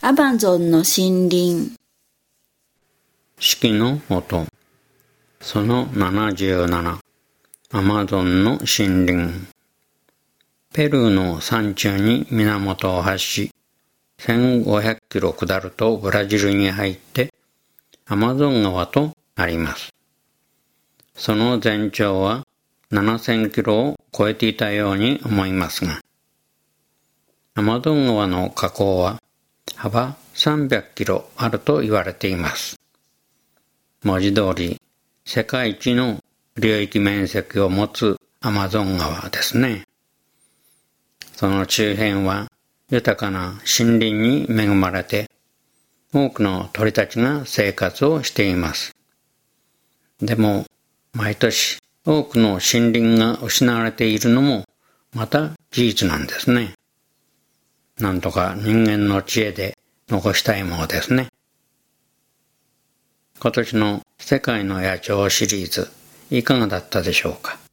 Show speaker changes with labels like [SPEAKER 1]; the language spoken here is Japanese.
[SPEAKER 1] アマゾンの森林。
[SPEAKER 2] 四季の音。その77。アマゾンの森林。ペルーの山中に源を発し、1500キロ下るとブラジルに入ってアマゾン川となります。その全長は7000キロを超えていたように思いますが、アマゾン川の河口は幅300キロあると言われています。文字通り世界一の流域面積を持つアマゾン川ですね。その周辺は豊かな森林に恵まれて、多くの鳥たちが生活をしています。でも、毎年多くの森林が失われているのもまた事実なんですね。なんとか人間の知恵で残したいものですね。今年の世界の野鳥シリーズ、いかがだったでしょうか。